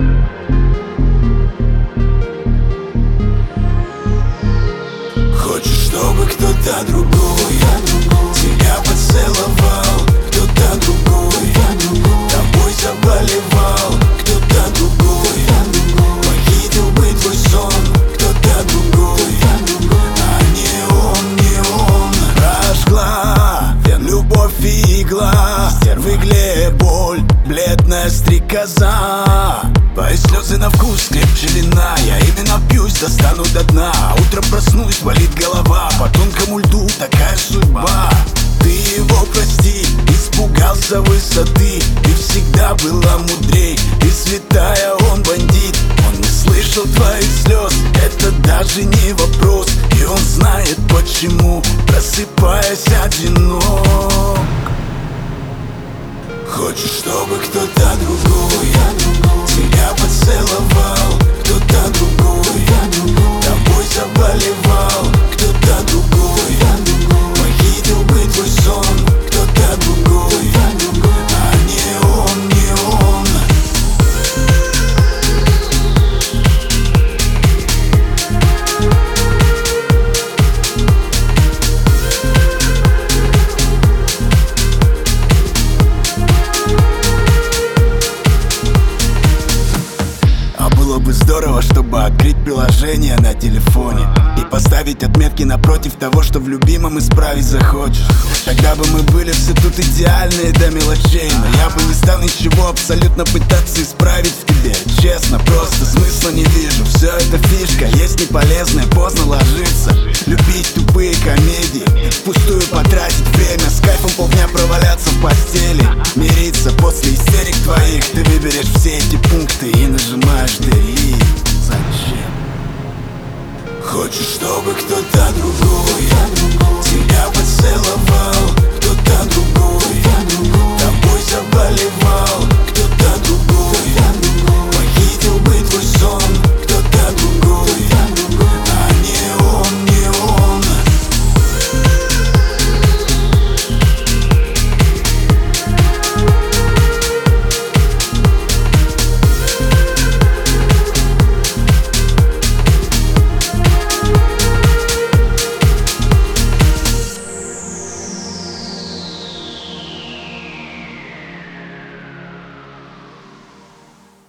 Хочешь, чтобы кто-то другой тебя поцеловал, кто-то другой тобой заболевал, кто-то другой похитил бы твой сон, кто-то другой, а не он, не он. Прожгла любовь и игла, в игле боль, бледная стрекоза. Твои слезы на вкус крепче вина, я именно пьюсь, достану до дна. Утром проснусь, болит голова, по тонкому льду такая судьба. Ты его прости, испугался высоты, ты всегда была мудрей, ты святая, он бандит. Он не слышал твоих слез, это даже не вопрос, и он знает почему, просыпаясь одинок. Хочешь, чтобы кто-то другой тебя поцеловал, кто-то другой тобой заболевал, кто-то другой похитил бы твой сон, кто-то другой, а не он, не он. Было бы здорово, чтобы открыть приложение на телефоне и поставить отметки напротив того, что в любимом исправить захочешь. Тогда бы мы были все тут идеальные до мелочей, но я бы не стал ничего абсолютно пытаться исправить в тебе. Честно, просто смысла не вижу. Все это фишка, есть неполезное, поздно ложиться. Любить тупые комедии, впустую потратить время, с кайфом полдня проваляться в постели, мириться после истерик твоих. Ты выберешь все эти пункты и нажимаешь delete. Зачем? Хочешь, чтобы кто-то другой тебя поцеловал, кто-то другой тобой заболевал, кто-то другой похитил бы твой сон, кто-то